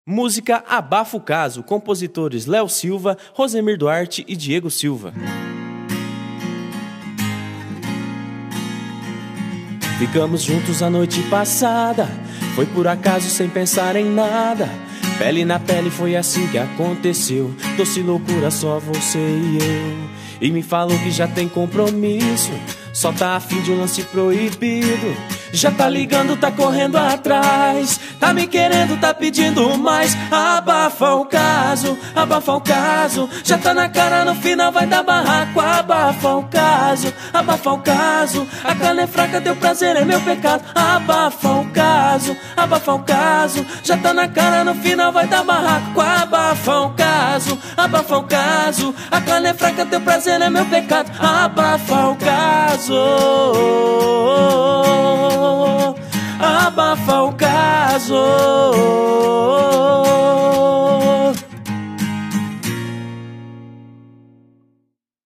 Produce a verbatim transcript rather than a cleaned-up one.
Música Abafa o Caso, compositores Léo Silva, Rosemir Duarte e Diego Silva. Ficamos juntos a noite passada, foi por acaso sem pensar em nada. Pele na pele foi assim que aconteceu, doce loucura só você e eu. E me falou que já tem compromisso, só tá afim de um lance proibido. Já tá ligando, tá correndo atrás, tá me querendo, tá pedindo mais. Abafa o caso, abafa o caso, já tá na cara, no final vai dar barraco. Abafa o caso, abafa o caso, a cana é fraca, teu prazer é meu pecado. Abafa o caso, abafa o caso, já tá na cara, no final vai dar barraco. Abafa o caso, abafa o caso, a cana é fraca, teu prazer é meu pecado. Abafa o caso, abafa o caso.